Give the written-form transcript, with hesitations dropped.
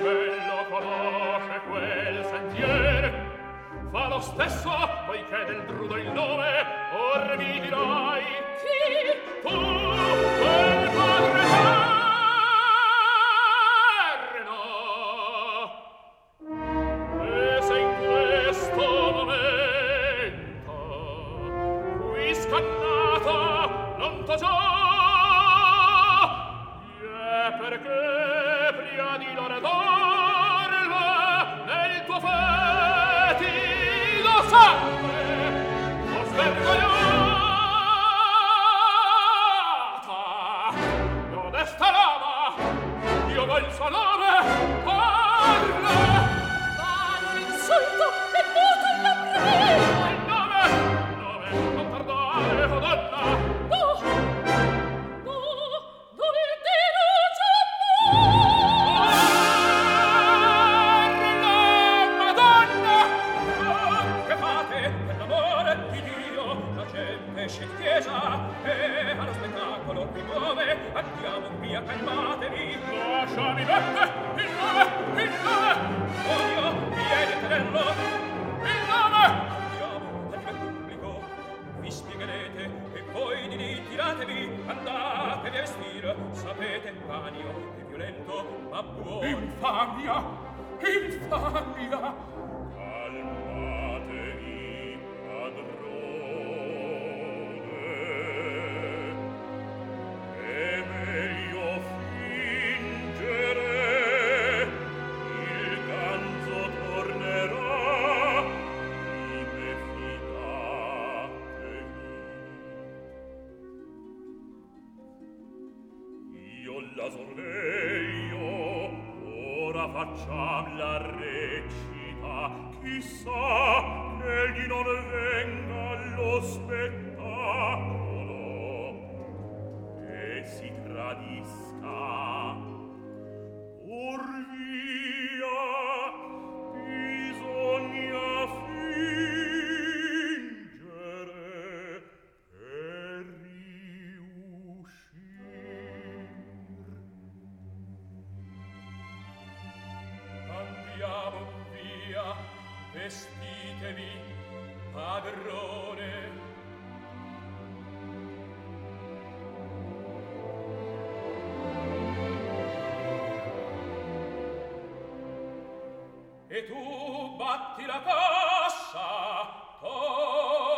bello conosce quel sentier, fa lo stesso, poiché del drudo il nome, or mi dirai chi? Tu, quel padre eterno. E se in questo momento qui scannata non t'ho già, è perché prima di loro adorarla nel tuo fetido sangue ho svergognata modesta lama io vol suo nome parla vano l'insulto e muto la preghiera il nome non tardare o donna chiesa e allo spettacolo qui muove andiamo via calmatevi lasciami bette il nome odio vieni a tenerlo il nome andiamo al pubblico vi spiegherete e voi di lì tiratevi andatevi a vestire sapete vanio e violento ma buono infamia la sorveglio ora facciam la recita chissà che egli non venga allo spettacolo e si tradisca or via bisogna fingere e andiamo via vestitevi padrone e tu batti la cassa